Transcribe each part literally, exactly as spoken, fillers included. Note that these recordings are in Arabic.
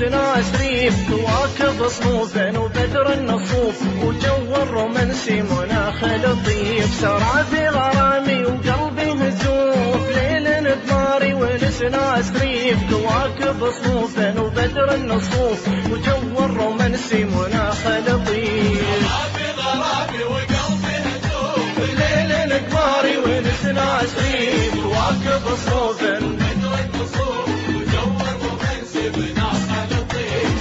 ونسنا سريف كواكب صنوفا وبدر النصوف وجو الرومانسي مناخ لطيف سرى في غرامي وقلبي هزوف ليل نباري ونسنا سريف كواكب صنوفا وبدر النصوف وجو الرومانسي مناخ لطيف نكباري ونسنا سريف كواكب صوفا بدر النصوف وجو الرومانسي مناخ لطيف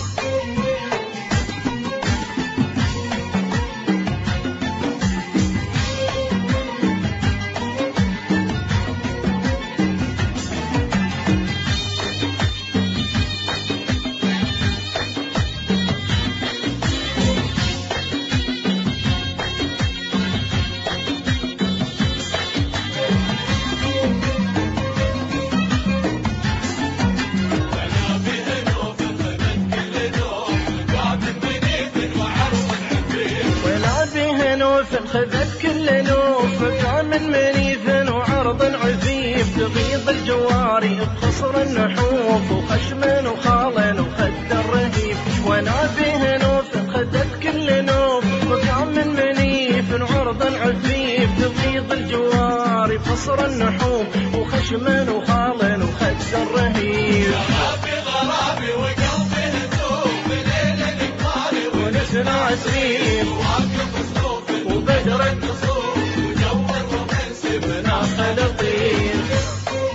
خذت كل نوف كان من منيف وعرض عفيف تغيظ الجواري بخصر النحوف وخشم وخال وخد الرهيف وانا به نوف خذت كل نوف كان من منيف وعرض عفيف تغيظ الجواري بخصر النحوف وخشم وخال وخد الرهيف غرابي وقلبي هدوف ليل نكباري ونسنا سريف وبدر النصوف وجو الرومانسي مناخ لطيف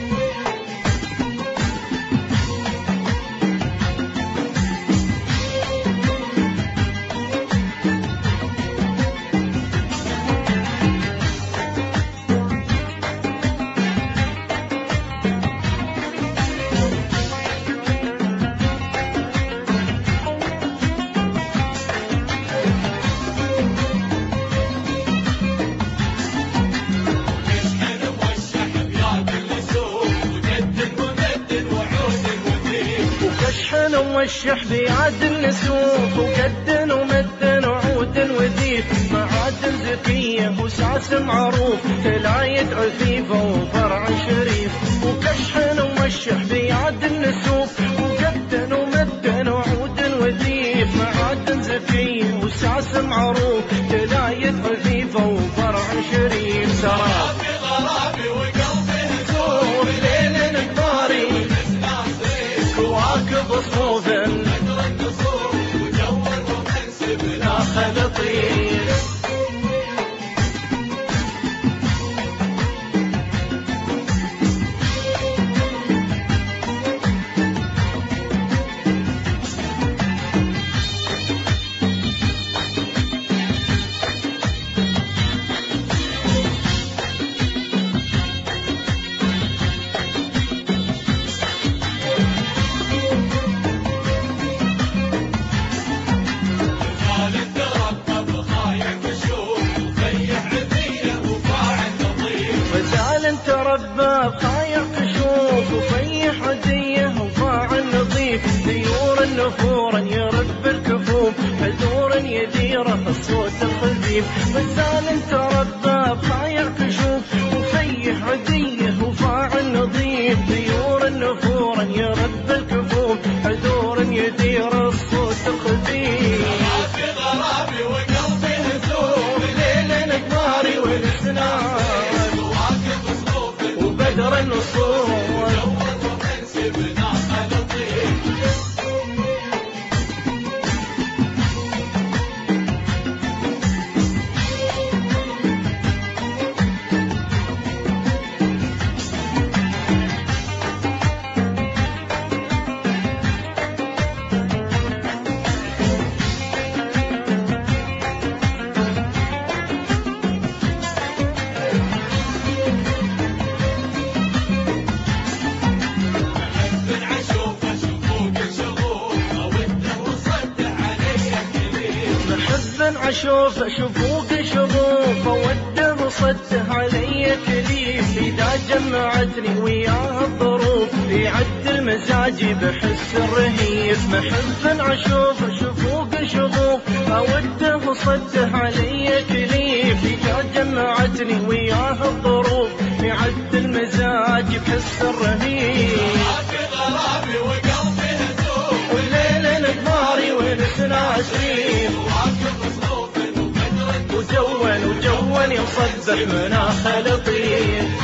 موشح بيعاد النسوف وكد ومد وعود وذيف معادن ذكية وساس معروف تلاية عفيفة وفرع شريف وكشح وموشح بيعاد النسوف وكد ومد وعود وذيف معادن ذكية وساس معروف تلاية عفيفة وفرع شريف سراب غرابي وقلبي هزوف ليل نكباري كواكب صوفا بدر النصوف وجو الرومانسي مناخ لطيف تربى بخايع كشوف وفيح عديه وفاعل نظيف ديور النفور يرب الكفوف حذور يديره الصوت الخفيف غزال تربى بخايع كشوف وفيح عديه وفاعل نظيف ديور النفور يرب الكفوف حذور يديره الصوت الخفيف غرابي وقلبي هزوف ليل نكباري ونسنا بدر النصوف جو الرومانسي مناخ لطيف اشوف شفوق شغوف اوده وصده علي كليف اذا جمعتني وياه الظروف يعدل مزاجي بحس الرهيف محب اشوف شفوق شغوف اوده وصده علي كليف اذا جمعتني وياه الظروف يعدل مزاجي بحس الرهيف غرابي وقلبي هدوء جوا وجوا يصبح مناخ لطيف.